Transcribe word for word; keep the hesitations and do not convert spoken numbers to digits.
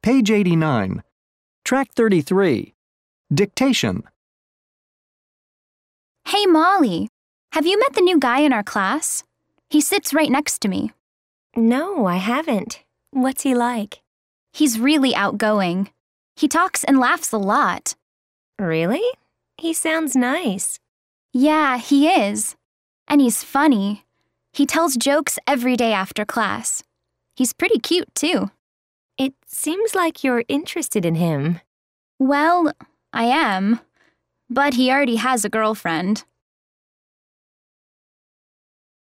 Page eighty-nine. Track thirty-three. Dictation. Hey, Molly, have you met the new guy in our class? He sits right next to me. No, I haven't. What's he like? He's really outgoing. He talks and laughs a lot. Really? He sounds nice. Yeah, he is. And he's funny. He tells jokes every day after class. He's pretty cute, too. It seems like you're interested in him. Well, I am. But he already has a girlfriend.